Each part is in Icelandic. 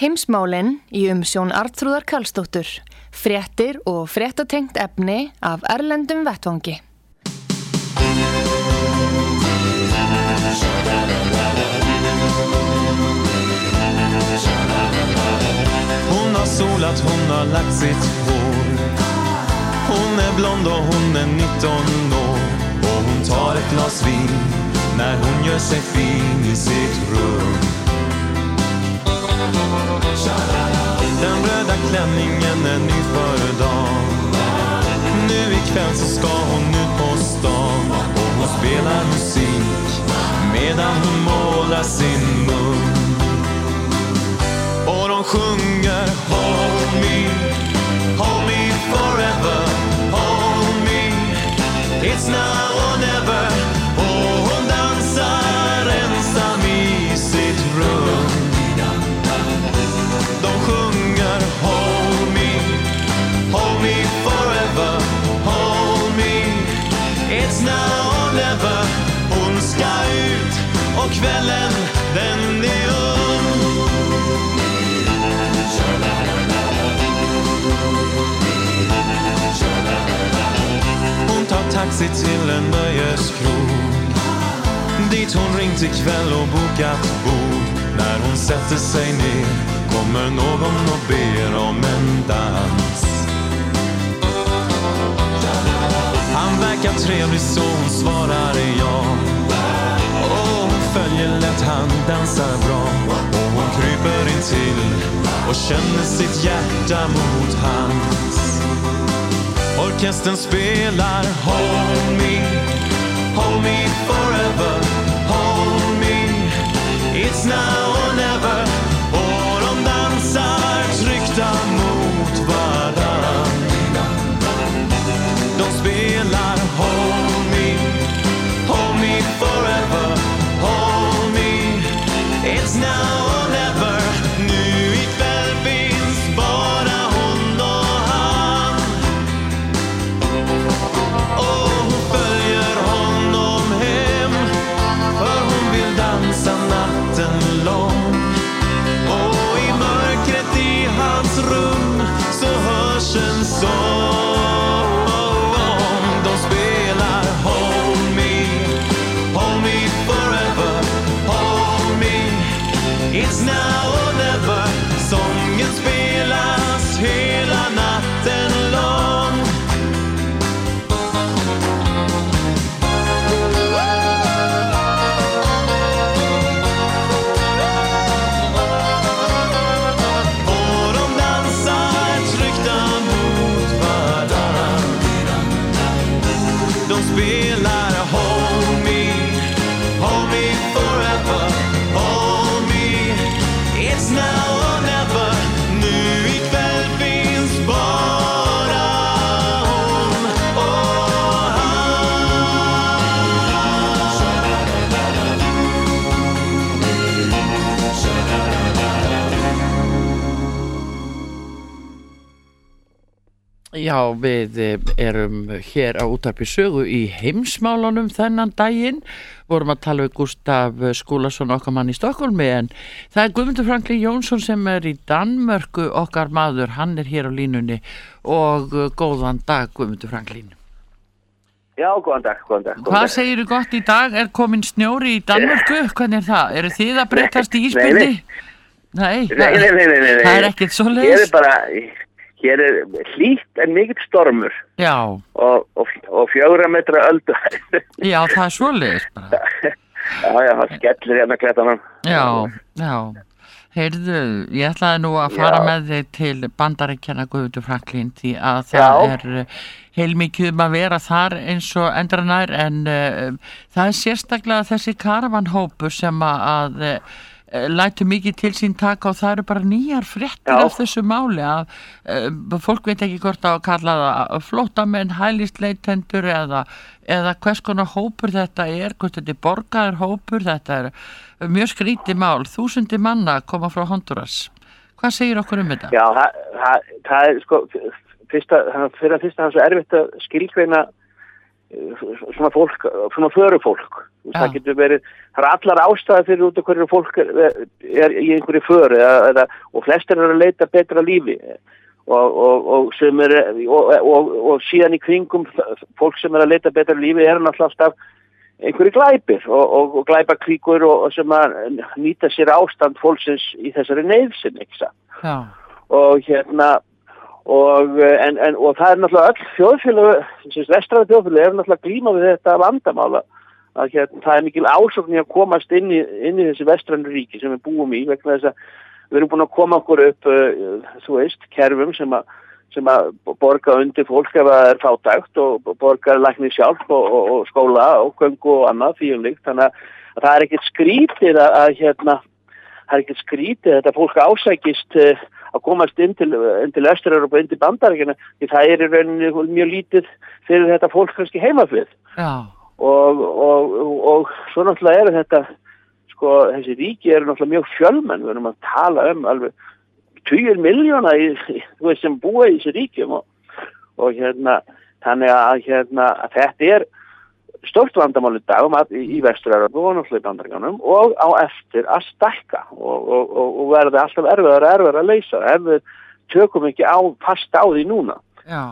Heimsmálin í umsjón Arnþrúðar Karlsdóttur. Fréttir og fréttatengt efni af erlendum vettvangi. Hon har solat, hon har lagt sitt hår. Hon är blond och hon är 19 år. Och hon tar ett glas vin när hon gör sig fin i sitt rum. Den röda klänningen är ny för dagen. Nu ikväll så ska hon ut på stan. Och hon spelar musik medan hon målar sin mun. Och de sjunger hold me forever, hold me, it's now or never. Och hon dansar ensam i sitt rum. De sjunger hold me forever, hold me, it's now or never. Hon ska ut och kvällen den är ung. Hon tar taxi till en nöjeskrog. Dit hon ringt ikväll och bokat bord. När hon sätter sig ner kommer någon och ber om en dans. Han verkar trevlig så hon svarar ja. Och hon följer lätt, han dansar bra. Och hon kryper in till och känner sitt hjärta mot hans. Orkestern spelar hold me forever, hold me, it's now or never. Och de dansar tryckta mot varann. De spelar hold me forever, hold me, it's now or never. Nu ikväll finns bara hon och han. Och hon följer honom hem, för hon vill dansa natten lång. Och i mörkret i hans rum så hörs en sång. De spelar hold me forever, hold me, it's now or never. Sången spelas hela natten lång. Och de dansar tryckta mot varann. De spelar hold me forever, hold me, it's now or never. Nu ikväll finns bara hon och han. Já, við erum hér á Útvarpi Sögu í heimsmálunum þennan daginn. Vorum að tala við Gustaf Skúlason, okkar mann í Stokkólmi, en það er Guðmundur Franklín Jónsson sem er í Danmörku, okkar maður. Hann er hér á línunni og góðan dag, Guðmundur Franklín. Já, góðan dag. Hvað segirðu gott í dag? Er komin snjóri í Danmörku? Hvernig er það? Eru þið að breytast í ísbyrni? Nei. Það er ekkert svoleiðis. Hér er hlýtt en mikill stormur. Já. Og 4 metra öldu. Já, það er svoleiðis bara. Já, það skellir hérna klettanum. Já. Heyrðu, ég ætlaði nú að fara með þig til Bandaríkjanna, Guðmundur Franklín, því að það er heilmikið að vera þar eins og endranær, en það er sérstaklega þessi karavanhópur sem að lætur mikið til sín taka, og það eru bara nýjar fréttir af þessu máli að fólk veit ekki hvort að kalla það flóttamenn, hælisleitendur eða hvers konar hópur þetta er, hvort þetta er borgaður hópur. Þetta er mjög skrítið mál. 1000 manna koma frá Honduras. Hvað segir okkur þetta? Já, það er sko fyrir að fyrsta það er svo erfitt að skilgreina svona fólk, svona förufólk. Það getur verið, það allar ástæður fyrir út af hverju fólk í einhverju föru og flestir að leita betra lífi og sem og síðan í kringum fólk sem að leita betra lífi náttúrulega alltaf einhverju glæpir og glæpakríkur og sem að nýta sér ástand fólksins í þessari neyðsinn, ekki satt. Já. Og og það náttúrulega öll þjóðfélög, vestræða þjóðfélög náttúrulega glíma við þetta vandamála að það mikil ásókn í að komast inn í þessi vestrænu ríki sem við búum í vegna þess að við erum búin að koma okkur upp, þú veist, kerfum sem að borga undir fólk ef það er fátækt og borga lækni sjálf og skóla og göngu og annað þvíumlíkt, þannig að það er ekkert skrítið það er ekkert skrítið þetta fólk ásækist að komast inn til Austur-Evrópu, inn til Bandaríkjanna, því það í rauninni mjög lítið fyrir þetta fólk kannski heimafið. Já. Og svo náttúrulega þetta, sko, þessi ríki náttúrulega mjög fjölmenn, við erum að tala alveg 20 milljóna þú veist, sem búa í þessi ríkjum og þannig að þetta stórt vandamál í dag í Vestur-Evrópu og náttúrulega í Bandaríkjunum og á eftir að stækka og verði alltaf erfiðar að leysa ef við tökum ekki fast á því núna. Já.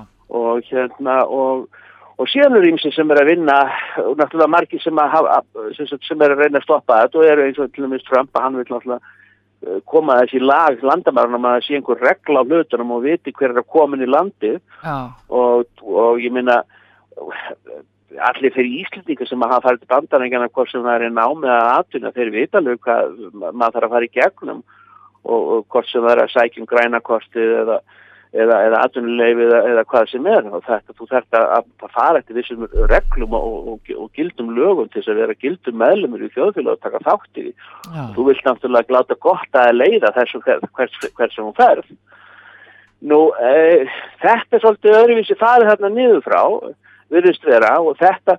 Og síðan ýmsir sem að vinna og náttúrulega margir sem að reyna að stoppa þetta og eru eins og til dæmis Trump að hann vil náttúrulega koma þessi lag landamærunum að það sé einhver regla á hlutunum og viti hver að komin í landið. Já. Og ég meina allir fyrir Íslendingar sem að hafa farið til Bandaríkjanna hvort sem það er námi eða atvinna þeir vita alveg hvað maður þarf að fara í gegnum og hvort sem það er að sækja grænakortið eða atvinnuleyfi eða hvað sem er og þú þarft að fara eftir þessum reglum og gildum lögum til þess að vera gildum meðlumur í þjóðfélag og taka þátt í því. Þú vilt náttúrulega láta gott að leiða þessu hvert sem hún ferð. Nú, þetta svolítið öðruvísi farið þarna niður frá virðist vera og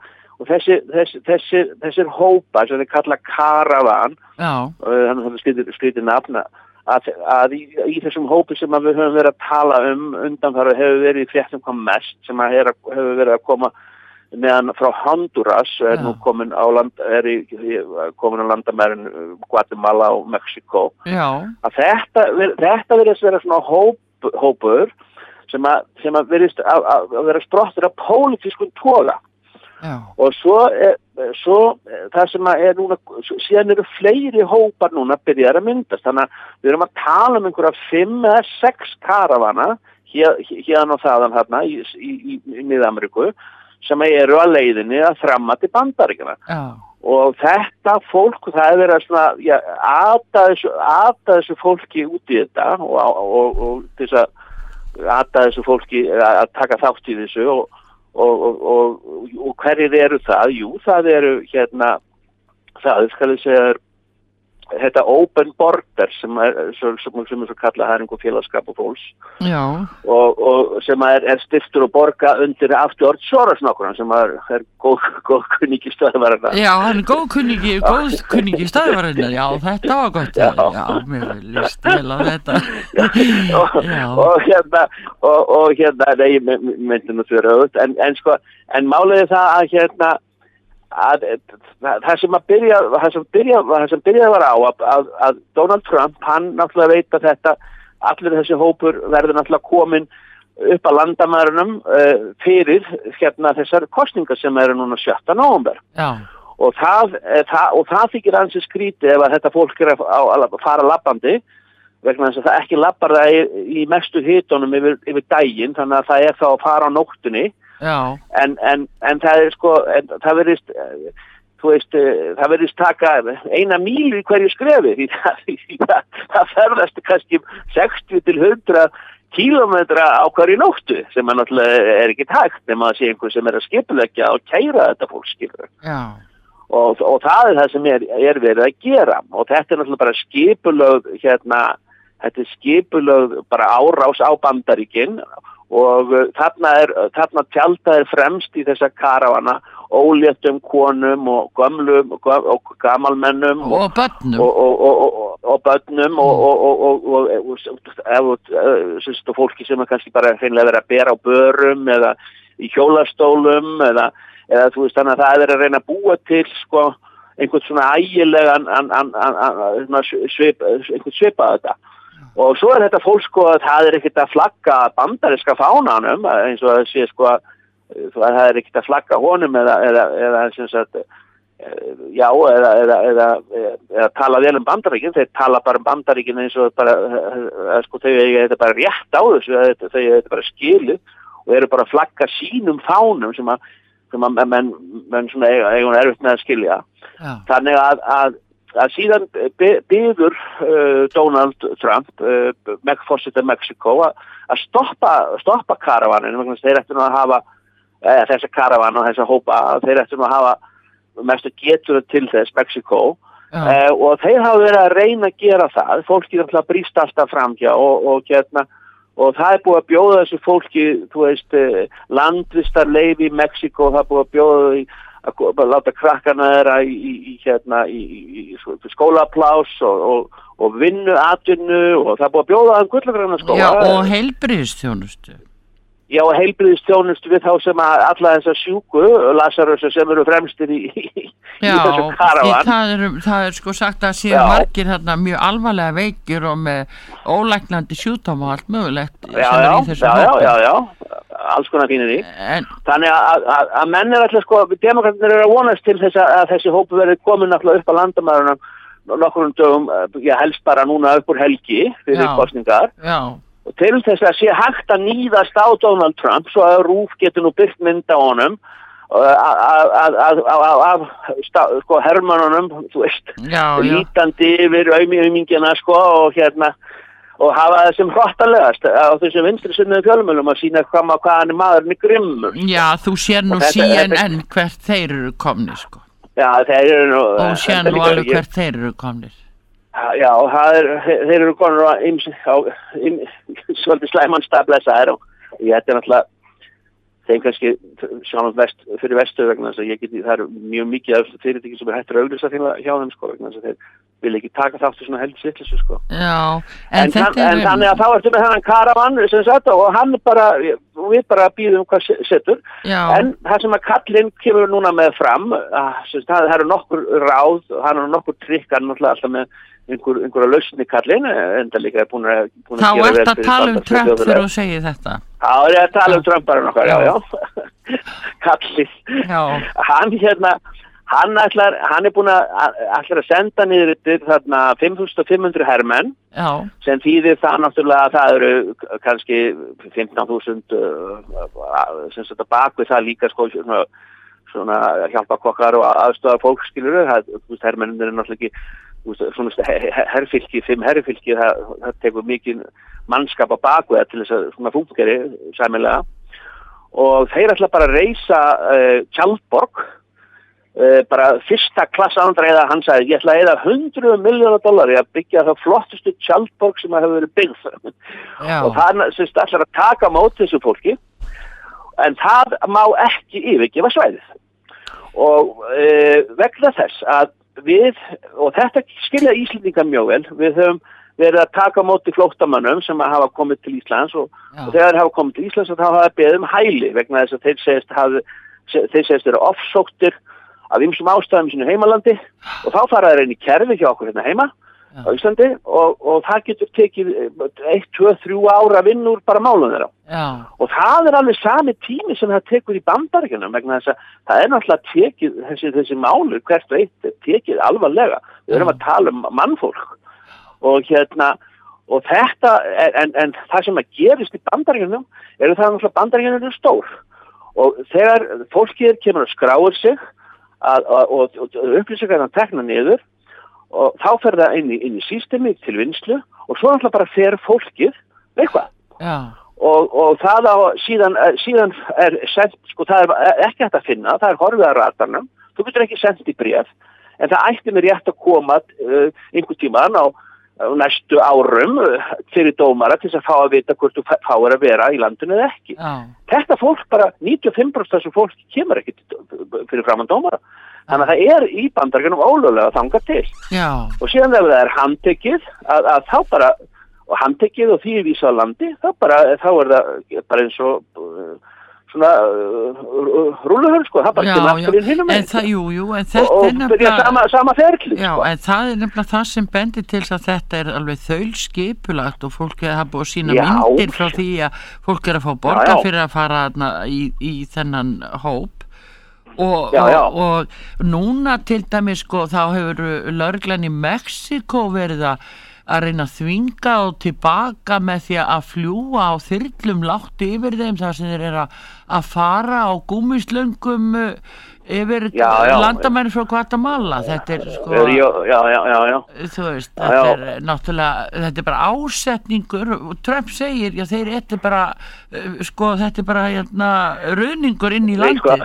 þessir hópar sem þeir kalla karavan þannig að það skrítið nafna að í þessum hópi sem við höfum verið að tala undanfara hefur verið í fréttum hvað mest sem að hefur verið að koma meðan frá Honduras nú komin á landamærin Guatemala og Mexiko að þetta virðist vera svona hópur sem að verðist að vera sprottur af pólitískum toga. Já. Og svo það sem að núna, síðan eru fleiri hópar núna byrjar að myndast, þannig að við erum að tala einhverja 5 eða 6 karavana hérna og þaðan hérna í Mið-Ameríku sem eru að leiðinni að framma til Bandaríkjanna. Já. Og þetta fólk, það er verið að svona, ata þessu fólki út í þetta og til þess að ata þessu fólki að taka þátt í þessu og hverjir eru það? Jú, það eru það skal ég segja þetta Open Border sem svo kallað, það er einhver félagskap og fólks. Já. Og sem er stiftur og borga undir af George Soros nokkuð sem er góð kunningi stöðvarinnar. Já, hann er góð kunningi stöðvarinnar. Já, þetta var gott. Já, mér líst vel á þetta. Og nei, ég myndi nú fyrir auðvitað, en málið er það að það sem byrjaði var á að Donald Trump, hann náttúrulega veit að þetta, allir þessi hópur verður náttúrulega komin upp að landamærunum fyrir þessar kosningar sem eru núna 7. nóvember. Já. Og það þykir ansi skrítið ef að þetta fólk er að fara labbandi vegna þess að það ekki labbar það í mestu hitunum yfir daginn, þannig að það er þá að fara á nóttunni. Já. En það er sko, það verðist, þú veist, það verðist taka 1 mílu í hverju skrefi, því það ferðast kannski 60 til 100 kílómetra á hverju nóttu, sem náttúrulega er ekki hægt nema að sé einhver sem er að skipuleggja og kæra þetta fólk, skilur. Já. Og það er það sem er verið að gera, og þetta er náttúrulega bara skipulögð, þetta er skipulögð bara árás á Bandaríkin, og þarna tjaldað fremst í þessa karavana óléttum konum og gömlum og gamalmennum og börnum og fólki sem kannski bara hreinlega verið að bera á börum eða í hjólastólum eða eða þú veist þannig að það er að reyna að búa til sko einhvern svona ægilegan einhvern svipað þetta og svo er þetta fólk sko að það er ekkert að flagga bandaríska fánanum eins og það sé sko að það er ekkert að flagga honum eða sem sagt já, eða tala vel Bandaríkin, þeir tala bara Bandaríkin eins og bara, sko, þau þetta bara rétt á þessu, þau þetta bara skilu og eru bara að flagga sínum fánum sem að menn svona eigun erfitt með að skilja. Já. Þannig að síðan biður Donald Trump, forseti Mexíkó, að stoppa karavaninu, vegna þeir ættu nú að hafa þessa karavan og þessa hópa, þeir ættu nú að hafa mestu getur til þess Mexíkó og þeir hafa verið að reyna að gera það fólki alltaf brýst alltaf framhjá og það er búið að bjóða þessu fólki þú veist landvistarleyfi í Mexíkó það er búið að bjóða því að láta krakkana þeirra í skólaplás og vinnu atvinnu og það er búið að bjóða þeim gullagrannaskóla. Já og heilbrigðisþjónustu. Já, heilbrigðisþjónustu við þá sem að alla þessa sjúku, Lazarus sem eru fremstir í þessu karavan. Það er sko sagt að séu margir þarna mjög alvarlega veikir og með ólæknandi sjúkdóma og allt mögulegt sem er í þessu hópi. Já, alls konar fínir í. Þannig að menn er alltaf sko, demokratarnir eru að vonast til þess að þessi hópu verið komin alltaf upp að landamærunum nokkrum dögum, helst bara núna upp úr helgi fyrir kosningar. Já. Og til þess að sé hægt að níðast á Donald Trump svo að RÚV getur nú byrkt mynd á honum af sko hermannunum, þú veist, lítandi yfir aumingina sko og og hafa það sem hrottalegast á þessum vinstri sinniðu fjölmiðlum að sýna hvað hann maðurinn grimmur. Já, þú sér nú CNN hvert þeir eru komnir sko. Já, þeir eru nú... Og sér nú alveg hvert þeir eru komnir. Já, þeir eru konur á svolítið slæmannstaflesaðir og ég þetta náttúrulega þeim kannski sjáum fyrir vestu vegna þess að það eru mjög mikið af fyrirtæki sem hættur að auglýsa hjá þeim sko vegna þess að þeir vil ekki taka þáttu svona heldur svitleysu sko. Já, en þannig að þá ertu með þennan karavan sem sagt og hann bara, við bara býðum hvað setur, en það sem að kallinn kemur núna með fram, það eru nokkur ráð, hann er nokkur trikk, hann náttúrulega alltaf með einhverja lausni kallinn, enda líka búin að þá ert að tala Trump þegar þú segir þetta. Já, ég er að tala Trump bara nokkar, já. Kallinn. Hann er búin að senda niður þarna 5.500 hermenn sem þýðir það náttúrulega að það eru kannski 15.000 sem setja bak við það líka sko svona hjálpakokkar og aðstofar fólk skilur hermennir er náttúrulega ekki svona herfylki, 5 herfylki það tekur mikið mannskap á baku það til þess að svona fúnkeri sæmilega og þeir ætla bara að reisa tjaldborg bara fyrsta klassa andræða hann sagði ég ætla að eyða $100 milljónir að byggja það flottustu tjaldborg sem hefur verið byggð og það ætlar að taka mót þessu fólki en það má ekki yfirgefa svæðið og vegna þess að við, og þetta skilja Íslendingar mjög vel, við höfum verið að taka móti flóttamönnum sem hafa komið til Íslands og þegar þeir hafa komið til Íslands þá hafa þeir beðið hæli vegna þess að þeir segist vera offsóttir af ýmsum ástæðum í sínu heimalandi og þá fara þeir inn í kerfi hjá okkur hérna heima á Íslandi og það getur tekið 1, 2, 3 ára að vinna úr bara málum þeirra. Og það er alveg sami tími sem það tekur í Bandaríkjunum vegna þess að það er náttúrulega tekið þessi málur hvert og eitt tekið alvarlega. Við erum að tala um mannfólk og og þetta en það sem að gerist í Bandaríkjunum það náttúrulega Bandaríkjunum eru stór og þegar fólkið kemur að skráir sig og upplýsingar að tekna niður og þá fer það inn í systemi til vinslu og svo náttúrulega bara fer fólkið eitthvað og það síðan er sent, sko það er ekki hægt að finna, það er horfið að ratarnum þú getur ekki sendt í bréf en það ætti mér rétt að koma einhvern tímann á næstu árum fyrir dómara til þess að fá að vita hvort þú fáir að vera í landinu eða ekki þetta fólk bara 95% þessu fólk kemur ekki fyrir framan dómara þannig að það er í Bandaríkjunum ólöglega þangað til og síðan ef það er handtekið að þá bara og handtekið og því vísað landi þá er það bara eins og svona rúluhörn, sko, það bara kemur aftur inn hinum en það, jú, en þetta og byrja sama ferli, já, sko. en það nefnilega það sem bendir til að þetta alveg þaulskipulagt og fólk það búið að sína myndir frá því að fólk að fá borga fyrir að fara í þennan hóp og núna til dæmis, sko, þá hefur lögreglan í Mexíkó verið að reyna að þvinga og tilbaka með því að fljúga á þyrlum látt yfir þeim þar sem þeir að fara á gúmislöngum yfir landamæri frá Guatemala. Þetta sko þú veist, þetta náttúrulega, þetta bara ásetningur og Trump segir, þetta bara ruðningur inn í landið.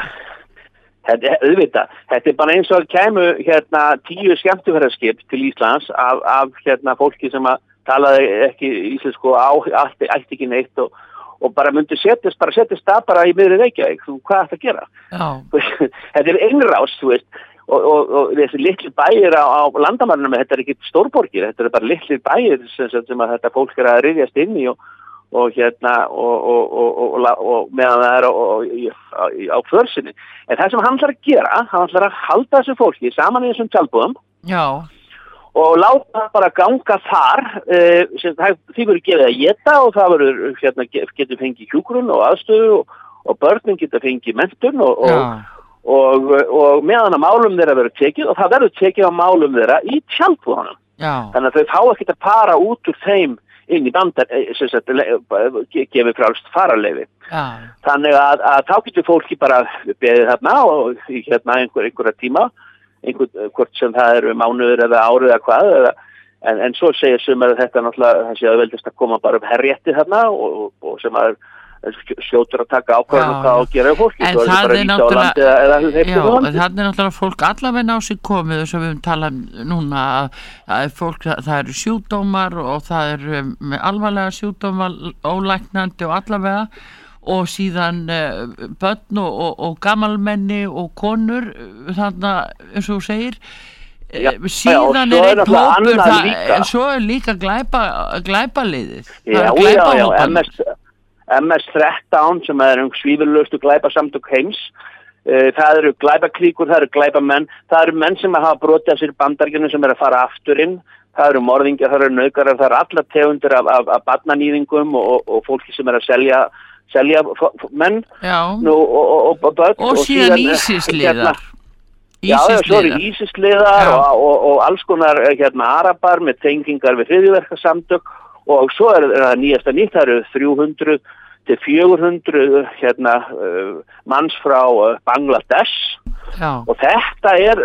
Þetta bara eins og kæmu 10 skemmtiferðarskip til Íslands af fólki sem að talaði ekki íslensku ætti ekki neitt og bara myndi setjast það bara í miðri Reykjavík. Hvað ætti að gera? Þetta innrás, þú veist, og þessi litli bæir á landamærunum, þetta ekki stórborgir, þetta bara litli bæir sem að þetta fólk að ryðjast inn í og meðan það á försinni. En það sem hann ætlar að gera, hann ætlar að halda þessu fólki saman í þessum tjaldbúðum og láta það bara ganga þar, því verður gefið að éta og það verður getur fengið hjúkrun og aðstöðu og börnin getur fengið menntun og meðan að málum þeirra verður tekið og það verður tekið á málum þeirra í tjaldbúðunum. Þannig að þau fá ekkert að fara út úr þeim inn í bandar, gefið frálst fararleyfi. Þannig að þá getur fólki bara beðið þarna og einhverja tíma, hvort sem það eru mánuður eða árið eða hvað, en svo segir sumar að þetta náttúrulega, það sé auðveldast að koma bara herrétti þarna og sem að skjótur að taka ákvörðun og hvað að gera fólki. En það er náttúrulega fólk allavega á sig komið og svo við talað núna að fólk, það eru sjúkdómar og það eru með alvarlega sjúkdómar ólæknandi og allavega og síðan börn og gamalmenni og konur þannig eins og þú segir síðan einn hópur svo líka glæpaliðið MS-13 sem er svífurlaustu glæpasamtök heims, það eru glæpakríkur, það eru glæpamenn, það eru menn sem hafa brotið af sér Bandaríkjunum sem að fara aftur inn, það eru morðingjar, það eru nauðgarar, það eru allar tegundir af barnanýðingum og fólki sem að selja menn og börn og síðan ísisliðar svo eru ísisliðar og alls konar arabar með tengingar við hryðjuverkasamtök og svo er það nýjasta nýtt, það eru 300 til 400 manns frá Bangladesh og þetta er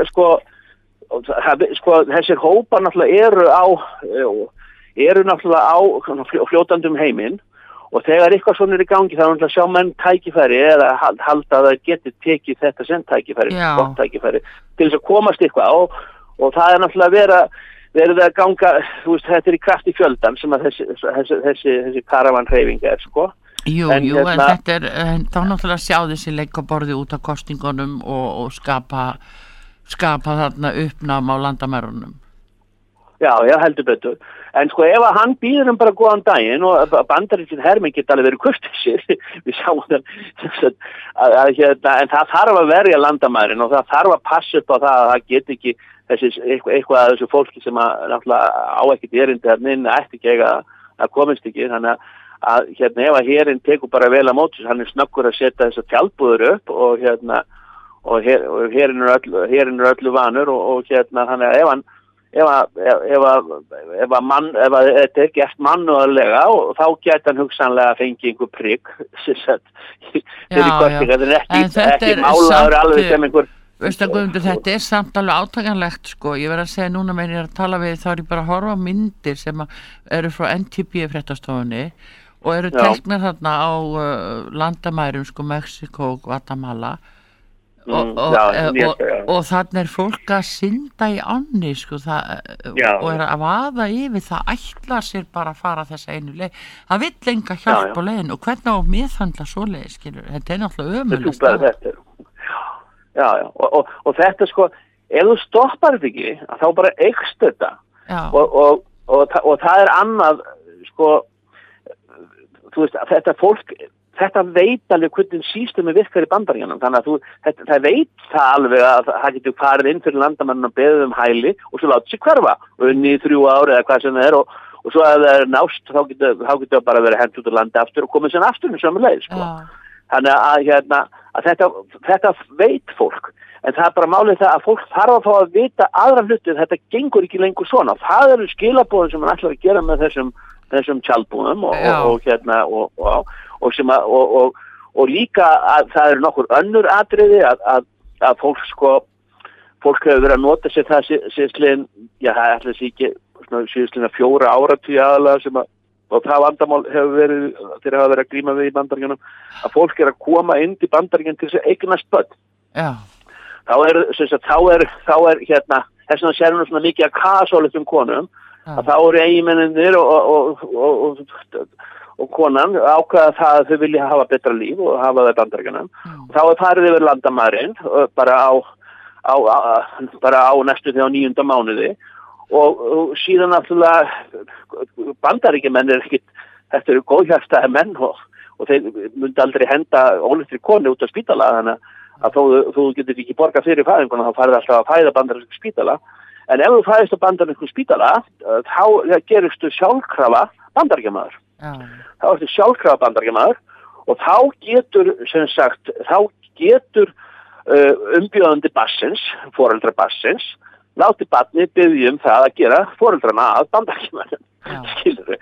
þessir hópar náttúrulega eru náttúrulega á fljótandum heiminn og þegar eitthvað svona er í gangi þá er náttúrulega sjá menn tækifæri eða halda að það geti tekið þetta sem tækifæri, gott tækifæri til þess að komast eitthvað og það er náttúrulega verið að ganga, þú veist, þetta er í krafti fjöldan sem að þessi karavanhreyfing er, sko. Jú, en þetta er, þá náttúrulega sjá þessi leikaborði út af kostingunum og skapa þarna uppnám á landamærunum. Já, heldur betur. En sko, ef að hann býður bara góðan daginn og bandarískin hermenn geta alveg verið kurteisir, við sjáum en það þarf að verja landamærin og það þarf að passa upp á það að það get ekki eitthvað af þessu fólki sem að náttúrulega á ekkert erindi þarna inn ætti ekki að komist ekki, þannig að ef að herinn tekur bara vel á móti, hann er snöggur að setja þessar tjaldbúður upp og herinn er öllu vanur og þannig að ef þetta er gert mannuðarlega og þá gæti hann hugsanlega að fengi einhver prigg ekki málaður alveg sem einhver. Veistu að Guðmundur, þetta er samt alveg átakanlegt, sko. Ég verð að segja núna meðan ég er að tala við þá er ég bara að horfa á myndir sem eru frá NTB fréttastofunni og eru teknar þarna á landamærum, sko, Mexíkó og Guatemala og þarna er fólk að synda í ánni, sko, og er að vaða yfir, það ætlar sér bara að fara þessa einu leið. Það vill enga hjálp á leiðin og hvernig á að meðhandla svoleið, skilur. Þetta er náttúrulega ömurlegt. Og þetta, sko, ef þú stoppar þetta ekki, þá bara eykst þetta og það er annað, sko, þú veist, þetta fólk þetta veit alveg hvernig systemi virkar í Bandaríkjunum, þannig að það veit það alveg að það getur farið inn fyrir landamærin og beðið hæli og svo látið sig hverfa og unni í 3 ár eða hvað sem það og svo að það nást þá getur bara verið hent út á landi aftur og komið sem aftur sömu leið, sko. Þannig að þetta veit fólk. En það bara málið það að fólk þarf að fá að vita aðra hluti, þetta gengur ekki lengur svona. Það eru skilaboðin sem hann ætlar að gera með þessum tjaldbúðum og líka að það eru nokkur önnur atriði að fólk hefur verið að nota sér það síðsliðin, það ætla sér ekki síðsliðina 4 áratugi aðalega og það vandamál þeir hafa verið að glíma við í Bandaríkjunum, að fólk að koma inn til Bandaríkjunum til þess að eignast börn. Já. Þá er þess að sér svona mikið að kasólitum konum, að þá eru eiginmennir og konan ákveða það að þau vilja hafa betra líf og hafa það í Bandaríkjunum. Og þá farið yfir landamærin bara á næstu því á 9. mánuði og síðan náttúrulega Bandaríkjumenn þetta eru góðhjartaðir menn og þeir myndi aldrei henda óléttri konu út á spítala, þannig að þú getur ekki borgað fyrir fæðinguna, þá farið alltaf að fæða bandarísku spítala, en ef þú fæðist á bandarísku spítala þá gerist þú sjálfkrafa bandaríkjamaður. Þá ertu sjálfkrafa bandaríkjamaður og þá getur umbjóðandi barnsins, foreldra barnsins, láti barnið biðja það að gera foreldrana að bandaríkjamönnum, skilurðu,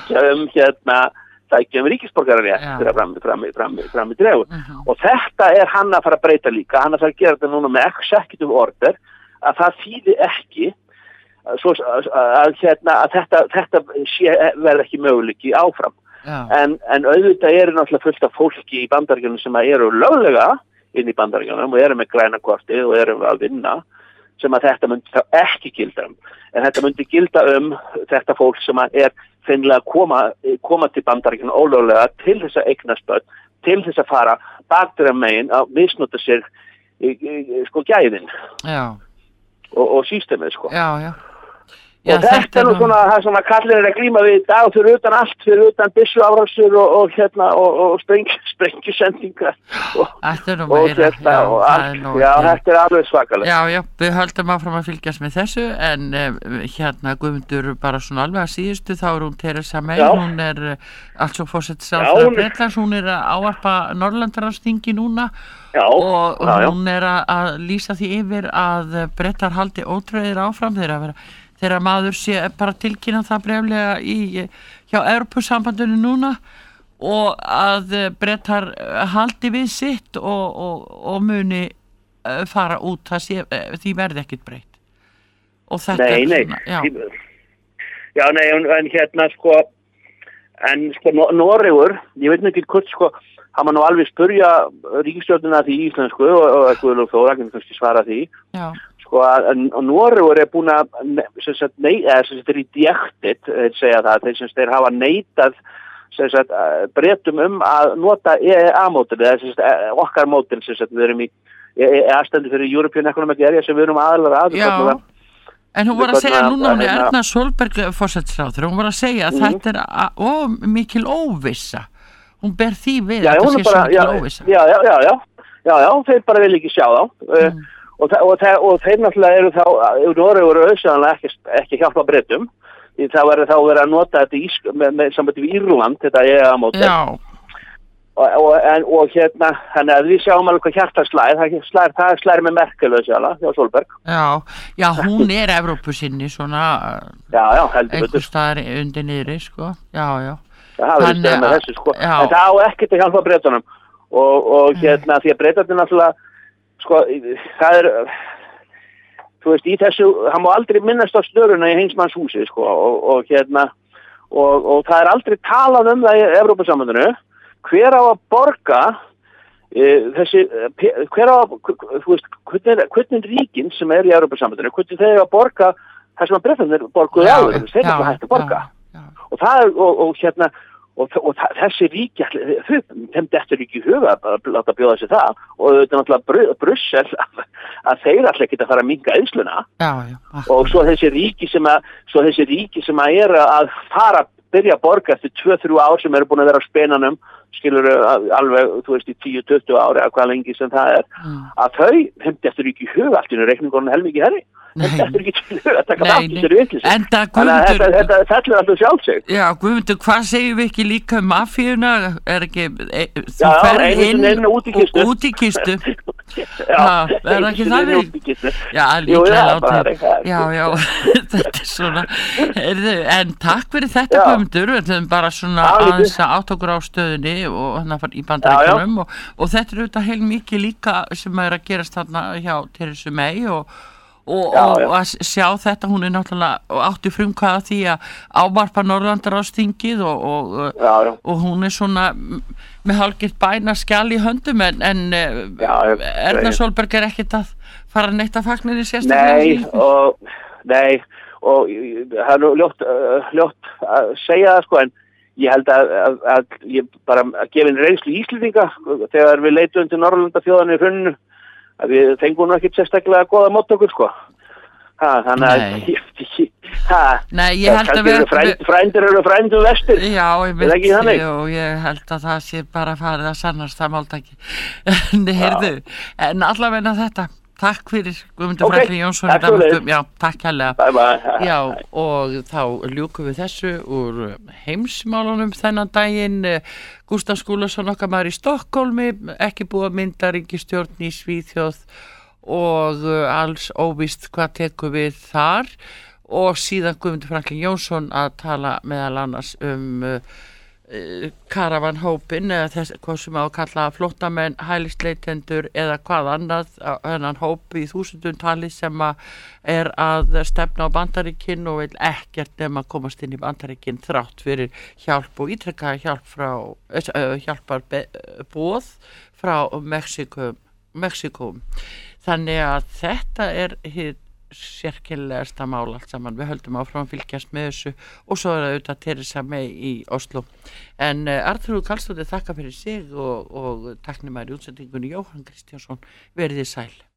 sækja ríkisborgararétt fram í dregu. Og þetta hann að fara að breyta líka, hann að fara að gera þetta núna með executive order, að það þýði ekki að þetta verði ekki möguleiki áfram. En auðvitað náttúrulega fullt af fólki í Bandaríkjunum sem eru löglega inn í Bandaríkjunum og eru með græna kortið og eru að vinna, sem að þetta myndi þá ekki gilda en þetta myndi gilda þetta fólk sem finnilega koma til Bandaríkjunum ólöglega til þess að eignast börn, til þess að fara bakdyrra megin að misnota sér gæðin og systemið, sko. Og þetta nú það sem að kallir að glíma við í dag fyrir utan allt, fyrir utan byssuárásir og sprengjusendingar og þetta þetta alveg svakalega. Já, við höldum áfram að fylgjast með þessu en Guðmundur bara svona alveg að síðustu þá hún Theresa May, hún altså forsætisráðherra Bretlands, hún að ávarpa Norðurlandaráðsþingi núna og hún að lýsa því yfir að Bretar haldi ótrauðir áfram þegar maður sé bara tilkynna það bréflega hjá Evrópusambandinu núna og að Bretar haldi við sitt og muni fara út, því verði ekkert breytt. Og þetta en Noregur, ég veit ekki hvort hann má nú alveg spurja ríkisstjórnina því íslensku og Guðlaug Þóra kannski svara því. Og Noregur búin að rejected, segja það, þeir hafa neitað Bretum að nota EEA-mótil, okkar mótil, við erum í EEA-stendur fyrir European Economic Area sem við erum aðalega Já, en hún var að segja núna, hún Erna Solberg forsætisráðherra, hún var að segja að þetta mikil óvissa, hún ber því við að þetta sé svo mikil óvissa. Já, þeir bara vil ekki sjá þá. Og þeir náttúrulega eru þá Noregur auðvitað ekki hjálpa Bretum því það verður þá verið að nota þetta með sambandi við Írland þetta EEA-mótil og þannig að við sjáum alveg hvað hjartað það slær með Merkel hjá Solberg. Já, hún Evrópusinni svona einhvers staðar undir niðri, sko. Já. Það verður stæða með þessu, sko. En það á ekkert að hjálpa Bretunum og því að Bretarnir náttúrulega það þú veist, í þessu hann má aldrei minnast á snöruna í heimsmannshúsi, sko, og það aldrei talað það í Evrópusambandinu, hver á að borga þú veist, hvernig ríkin sem í Evrópusambandinu, hvernig þeir að borga það sem að Bretarnir borguðu áður, þeir ekki hægt að borga og það og þessi ríki þeim dettur ekki í huga að láta bjóða sér það og þetta er náttúrulega Brussel að þeir alltaf geta að fara að minnka eyðsluna og svo þessi ríki sem að er að fara byrja að borga eftir 2-3 ár sem eru búin að vera á spenanum, skilur alveg, þú veist, í 10-20 ári eða hvað lengi sem það að þau hefndi eftir ekki í hug allt í reikningunum helmingi herri. Þetta er ekki til að taka þátt í þessari vitleysu. Þetta fellur alltaf sjálfsög. Já, Guðmundur, hvað segjum við ekki líka um mafíuna? Er ekki, þú ferð inn út í kistu. Út í kistu. Já, er ekki þannig? Já, líklega látið. Já, þetta er svona. En takk fyrir þetta, Guðmundur. Við höfum bara svona aðeins að átta okkur á stöðunni og hann að fara í Bandaríkjunum og þetta er auðvitað heilmikið líka sem er að gerast þarna hjá Theresa May og að sjá þetta, hún er náttúrulega átti frumkvæða því að ávarpa Norðurlandaráðsþingið og hún er svona með hálfgert bænaskjal í höndum en Erna Solberg er ekkert að fara neitt að fagninni sérstaklega. Nei, og það er nú ljótt að segja það sko, en ég held að ég bara að gefa einn reynslu Íslendinga þegar við leitum til Norðurlandaþjóðanna í hruninu að við fengum nú ekkert sérstaklega góða móttökur sko. Þannig að ég held að frændur eru frændur vestur. Já, ég veit og ég held að það sé bara farið að sannast það máltæki. Heyrðu, en allavega þetta. Takk fyrir Guðmundur Franklín Jónsson. Já, takk hérlega. Bye. Já, og þá ljúkum við þessu úr heimsmálunum þennan daginn. Gústaf Skúlason okkar maður í Stokkólmi, ekki búið að mynda ríkisstjórn í Svíþjóð og alls óvíst hvað tekur við þar og síðan Guðmundur Franklín Jónsson að tala meðal annars karavanhópin eða þess hvað sem á að kalla flóttamenn, hælisleitendur eða hvað annað, hennan hóp í þúsundumtali sem er að stefna á Bandaríkin og vil ekkert nema komast inn í Bandaríkin þrátt fyrir hjálp og ítrekkaða hjálparboð frá Mexíku. Þannig að þetta er hið sérkennilegasta mál allt saman. Við höldum áfram að fylgjast með þessu og svo er það auðvitað Theresa May í Oslo. En Arnþrúður Karlsdóttir þakka fyrir sig og tæknimæður í útsendingunni Jóhann Kristjánsson, verið þið sæl.